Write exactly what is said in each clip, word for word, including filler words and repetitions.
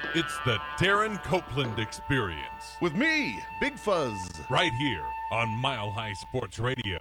It's the Darren Copeland Experience. With me, Big Fuzz. Right here on Mile High Sports Radio.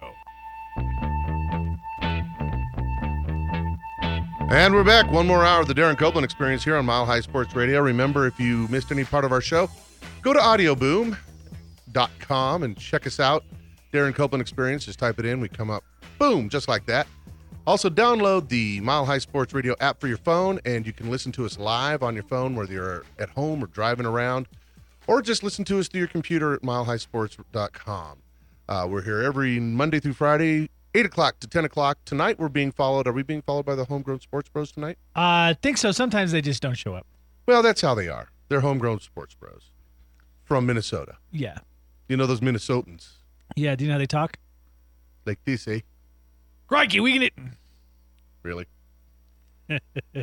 And we're back. One more hour of the Darren Copeland Experience here on Mile High Sports Radio. Remember, if you missed any part of our show, go to audio boom dot com and check us out. Darren Copeland Experience. Just type it in. We come up, boom, just like that. Also, download the Mile High Sports Radio app for your phone, and you can listen to us live on your phone, whether you're at home or driving around, or just listen to us through your computer at mile high sports dot com. Uh, we're here every Monday through Friday, eight o'clock to ten o'clock. Tonight, we're being followed. Are we being followed by the Homegrown Sports Bros tonight? I uh, think so. Sometimes they just don't show up. Well, that's how they are. They're Homegrown Sports Bros from Minnesota. Yeah. You know those Minnesotans? Yeah. Do you know how they talk? Like this, eh? Crikey, we can it. Really? It's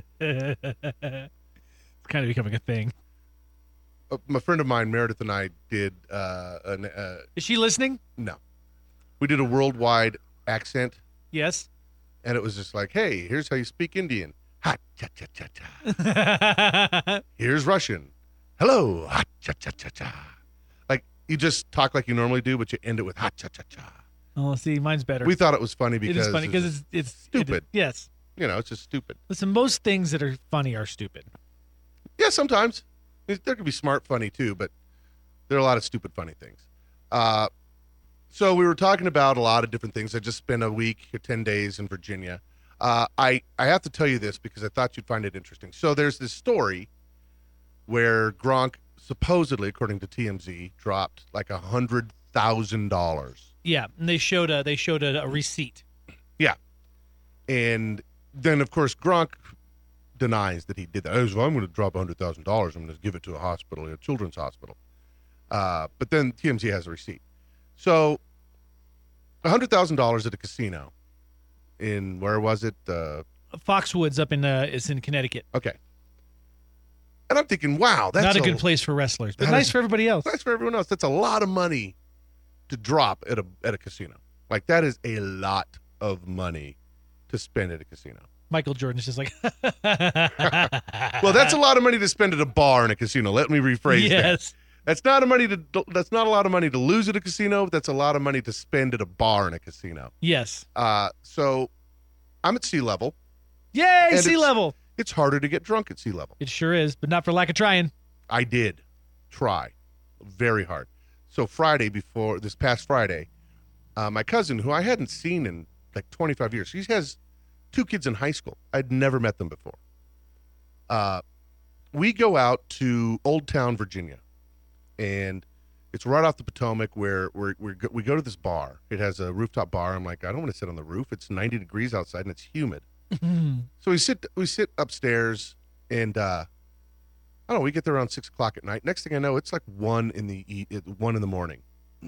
kind of becoming a thing. Uh, my friend of mine, Meredith, and I did uh, an. Uh, Is she listening? no. We did a worldwide accent, Yes. and it was just like, hey, here's how you speak Indian. Ha, cha, cha, cha, cha. Here's Russian. Hello. Ha, cha, cha, cha, cha. Like, you just talk like you normally do, but you end it with ha, cha, cha, cha. Oh, see, mine's better. We thought it was funny it because is funny because it's it's stupid. It, yes. you know, it's just stupid. Listen, most things that are funny are stupid. Yeah, sometimes. There could be smart funny too, but there are a lot of stupid funny things. Uh, so we were talking about a lot of different things. I just spent a week or ten days in Virginia. Uh, I, I have to tell you this because I thought you'd find it interesting. So there's this story where Gronk supposedly, according to T M Z, dropped like a hundred thousand dollars. Yeah, and they showed a they showed a, a receipt. Yeah, and then of course Gronk denies that he did that. Oh, so I'm going to drop a hundred thousand dollars. I'm going to give it to a hospital, a children's hospital. Uh, but then T M Z has a receipt. So a hundred thousand dollars at a casino in where was it? Uh, Foxwoods up in uh, it's in Connecticut. okay. And I'm thinking, wow, that's not a good place for wrestlers, but that nice is- for everybody else. Nice for everyone else. That's a lot of money to drop at a at a casino. Like that is a lot of money to spend at a casino. Michael Jordan's just like, Well, that's a lot of money to spend at a bar in a casino. Let me rephrase that. yes. That's not a money to that's not a lot of money to lose at a casino, but that's a lot of money to spend at a bar in a casino. Yes. Uh, so I'm at sea level. Yay, And sea it's- level. It's harder to get drunk at sea level. It sure is, but not for lack of trying. I did try very hard. So Friday before this past Friday, uh, my cousin, who I hadn't seen in like twenty-five years, he has two kids in high school. I'd never met them before. Uh, we go out to Old Town, Virginia, and it's right off the Potomac where we're, we're, we go to this bar. It has a rooftop bar. I'm like, I don't want to sit on the roof. It's ninety degrees outside and it's humid. So we sit we sit upstairs, and uh, I don't know. We get there around six o'clock at night. Next thing I know, it's like one in the e- one in the morning.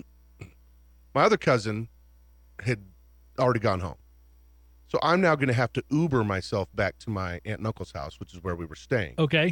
My other cousin had already gone home, so I'm now going to have to Uber myself back to my aunt and uncle's house, which is where we were staying. Okay.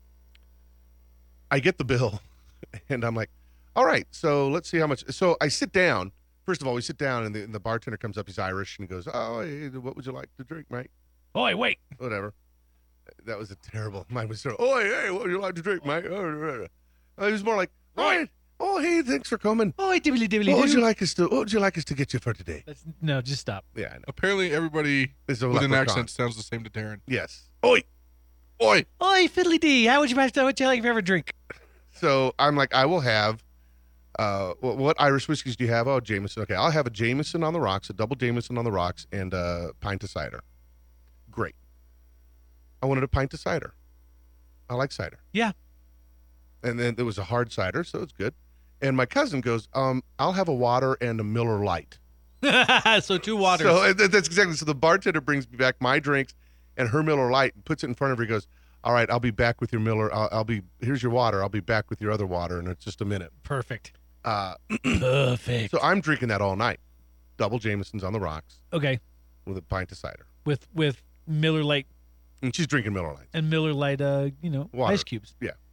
I get the bill, and I'm like, all right, so let's see how much. So I sit down. First of all, we sit down, and the, and the bartender comes up. He's Irish, and he goes, oh, hey, what would you like to drink, mate? Oh, wait, wait. Whatever. That was a terrible. Mine was so. Oh, hey, hey, what would you like to drink, mate? Oh, it was more like, oh, oh, hey, thanks for coming. Oh, dibbly dibbly. What would you like us to? What would you like us to get you for today? That's, no, just stop. Yeah, I know. Apparently, everybody It's a with an leprechaun. accent sounds the same to Darren. Yes. Oi, oi. Oi, fiddly dee. How would you how would you like your favorite drink? So I'm like, I will have. Uh, what, what Irish whiskeys do you have? Oh, Jameson. Okay, I'll have a Jameson on the rocks, a double Jameson on the rocks, and a pint of cider. Great. I wanted a pint of cider. I like cider. Yeah. And then there was a hard cider, so it's good. And my cousin goes, um, I'll have a water and a Miller Lite. So two waters. So and that's exactly. So the bartender brings me back my drinks and her Miller Lite and puts it in front of her. He goes, all right, I'll be back with your Miller. I'll, I'll be, here's your water. I'll be back with your other water in just a minute. Perfect. Uh, Perfect. so I'm drinking that all night. Double Jameson's on the rocks Okay. with a pint of cider. With with Miller Lite And she's drinking Miller Lite. and Miller Lite, uh, you know, Water. ice cubes.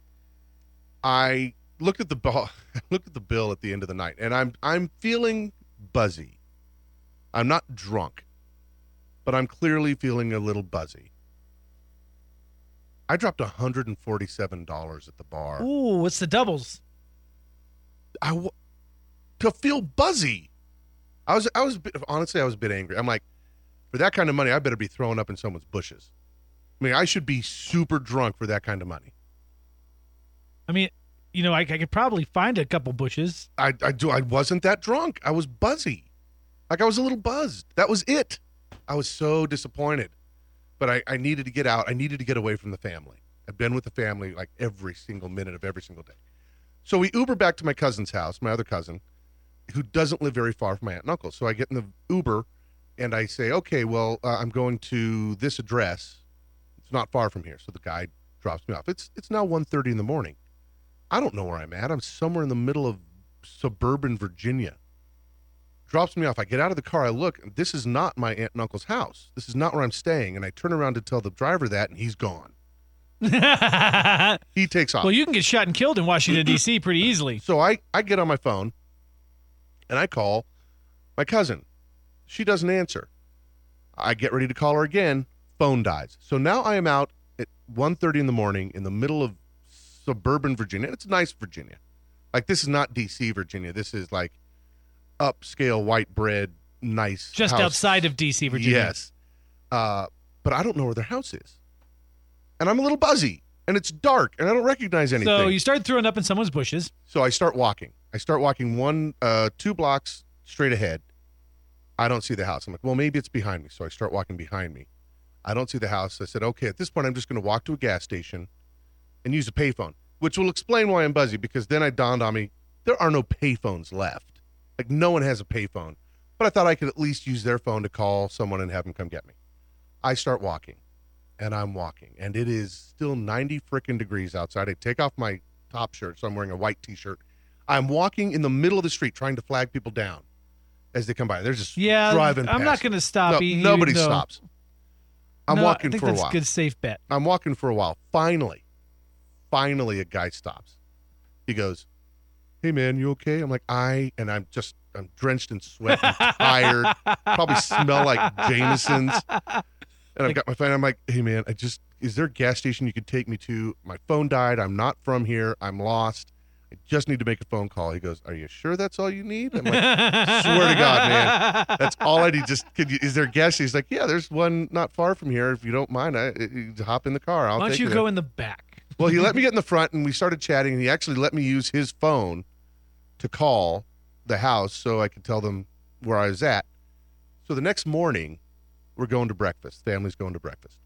I looked at the bill, looked at the bill at the end of the night, and I'm I'm feeling buzzy. I'm not drunk, but I'm clearly feeling a little buzzy. I dropped one hundred forty-seven dollars at the bar. Ooh, what's the doubles? I w- to feel buzzy. I was I was a bit, honestly I was a bit angry. I'm like, for that kind of money, I better be throwing up in someone's bushes. I mean, I should be super drunk for that kind of money. I mean, you know, I, I could probably find a couple bushes. I I do I wasn't that drunk. I was buzzy. Like I was a little buzzed. That was it. I was so disappointed. But I, I needed to get out. I needed to get away from the family. I've been with the family like every single minute of every single day. So we Uber back to my cousin's house, my other cousin, who doesn't live very far from my aunt and uncle. So I get in the Uber and I say, okay, well, uh, I'm going to this address. It's not far from here. So the guy drops me off. It's it's now one thirty in the morning. I don't know where I'm at. I'm somewhere in the middle of suburban Virginia. Drops me off. I get out of the car. I look. And this is not my aunt and uncle's house. This is not where I'm staying. And I turn around to tell the driver that, and he's gone. He takes off. Well, you can get shot and killed in Washington, D C pretty easily. So I, I get on my phone, and I call my cousin. She doesn't answer. I get ready to call her again. Phone dies. So now I am out at one thirty in the morning in the middle of suburban Virginia. It's nice Virginia. Like, this is not D C, Virginia. This is like upscale, white bread, nice Just house. outside of D C, Virginia. Yes. Uh, but I don't know where their house is. And I'm a little buzzy. And it's dark. And I don't recognize anything. So you started throwing up in someone's bushes. So I start walking. I start walking one, uh, two blocks straight ahead. I don't see the house. I'm like, well, maybe it's behind me. So I start walking behind me. I don't see the house. I said, okay, at this point, I'm just going to walk to a gas station and use a payphone, which will explain why I'm buzzy, because then I dawned on me, there are no payphones left. Like, no one has a payphone. But I thought I could at least use their phone to call someone and have them come get me. I start walking, and I'm walking, and it is still ninety frickin' degrees outside. I take off my top shirt, so I'm wearing a white T-shirt. I'm walking in the middle of the street trying to flag people down as they come by. They're just Yeah, driving I'm past. not going to stop No, you. nobody even though- stops. I'm No, walking I think for a that's while. a good safe bet. I'm walking for a while. Finally, finally, a guy stops. He goes, hey, man, you okay? I'm like, I, and I'm just, I'm drenched in sweat. I'm tired. Probably smell like Jameson's. And I've got my phone. I'm like, hey, man, I just, is there a gas station you could take me to? My phone died. I'm not from here. I'm lost. I just need to make a phone call. He goes, are you sure that's all you need? I'm like, swear to God, man. That's all I need. Just, could you, is there a gas station? He's like, yeah, there's one not far from here. If you don't mind, I, you hop in the car. I'll Why don't take you you go there. in the back? Well, he let me get in the front, and we started chatting, and he actually let me use his phone to call the house so I could tell them where I was at. So the next morning, we're going to breakfast. Family's going to breakfast.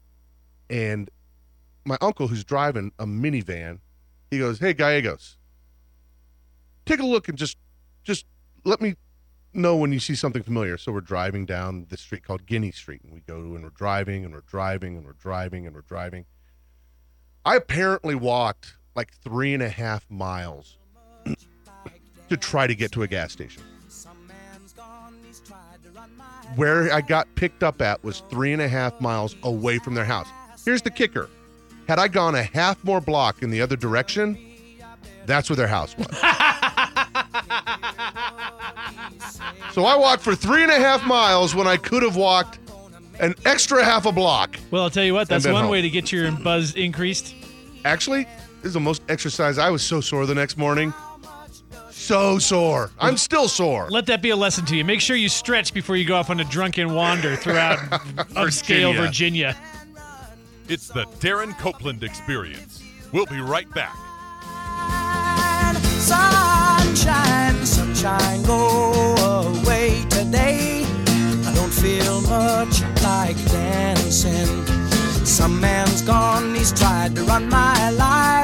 And my uncle, who's driving a minivan, he goes, hey, Gallegos, take a look and just just let me know when you see something familiar. So we're driving down this street called Guinea Street, and we go and we're driving and we're driving and we're driving and we're driving. I apparently walked like three and a half miles to try to get to a gas station. Where I got picked up at was three and a half miles away from their house. Here's the kicker. Had I gone a half more block in the other direction, that's where their house was. So I walked for three and a half miles when I could have walked an extra half a block. Well, I'll tell you what, that's been one home. way to get your buzz increased. Actually, this is the most exercise. I was so sore the next morning. So sore. I'm still sore. Let that be a lesson to you. Make sure you stretch before you go off on a drunken wander throughout upscale Virginia. Virginia. It's the Darren Copeland Experience. We'll be right back. Sunshine, sunshine, go away today. I don't feel much like dancing. Some man's gone, he's tried to run my life.